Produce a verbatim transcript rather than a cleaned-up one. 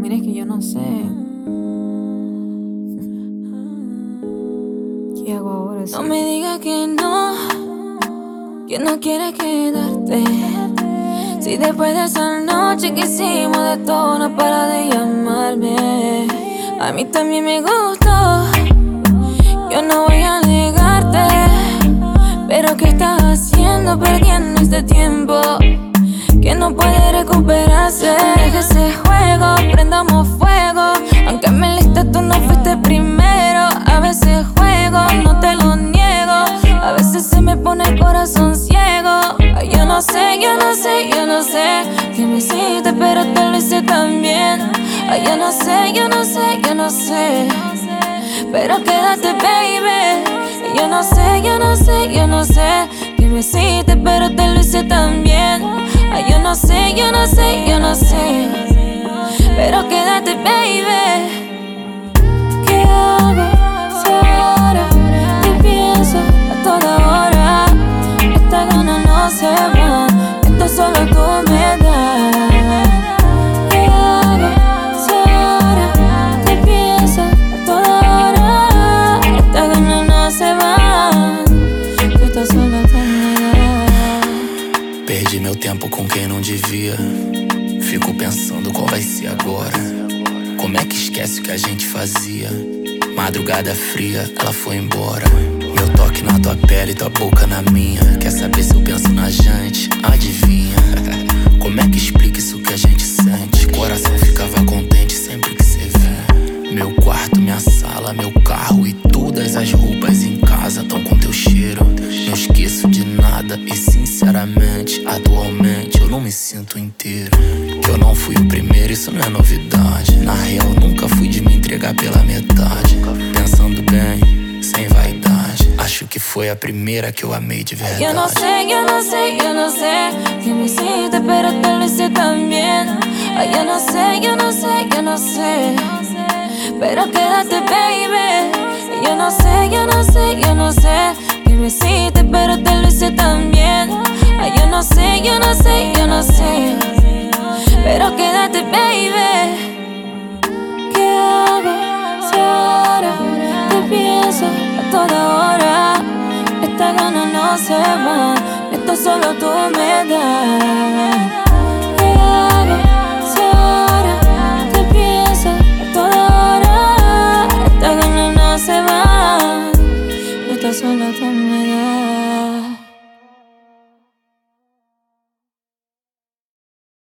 Mira, es que yo no sé. ¿Qué hago ahora? No me digas que no, que no quieres quedarte. Si después de esa noche que hicimos de todo no para de llamarme. A mí también me gustó, yo no voy a negarte. Pero ¿qué estás haciendo perdiendo este tiempo que no puede recuperarse? Deja ese juego, prendamos fuego. Aunque en mi lista tú no fuiste primero. A veces juego, no te lo niego. A veces se me pone el corazón ciego. Ay, yo no sé, yo no sé, yo no sé qué me hiciste, pero te lo hice también. Ay, yo no sé, yo no sé, yo no sé, pero quédate, baby. Yo no sé, yo no sé, yo no sé qué me hiciste, pero te lo hice también. Ay, yo no sé, yo no sé, yo no sé, pero quédate, baby. ¿Qué hago si ahora te pienso a toda hora? Esta gana no se va, esto solo tú me das. ¿Qué hago si ahora te pienso a toda hora? Esta gana no se va, esto solo tú me das. Perdi meu tempo com quem não devia. Fico pensando qual vai ser agora. Como é que esquece o que a gente fazia? Madrugada fria, ela foi embora. Meu toque na tua pele, tua boca na minha. Quer saber se eu penso na gente? Adivinha? Como é que explica isso que a gente sente? Coração ficava contente sempre que cê vinha. Meu quarto, minha sala, meu carro e todas as roupas em casa tão com teu cheiro. Não esqueço de nada e sinceramente, atualmente eu não me sinto inteiro. Que eu não fui o primeiro, isso não é novidade. Na real, nunca fui de me entregar pela metade. Pensando bem, sem vaidade, acho que foi a primeira que eu amei de verdade. Yo no sé, yo no sé, yo no sé qué me hiciste, pero te lo hice también. Ay, yo no sé, yo no sé, yo no sé, pero quédate, baby. Yo no sé, yo no sé, yo no sé qué me hiciste, pero te lo hice también. Ay, yo no sé, yo no sé, yo no sé, pero quédate, baby. ¿Qué hago si ahora te pienso a toda hora? Esta gana no se va, esto solo tú me das.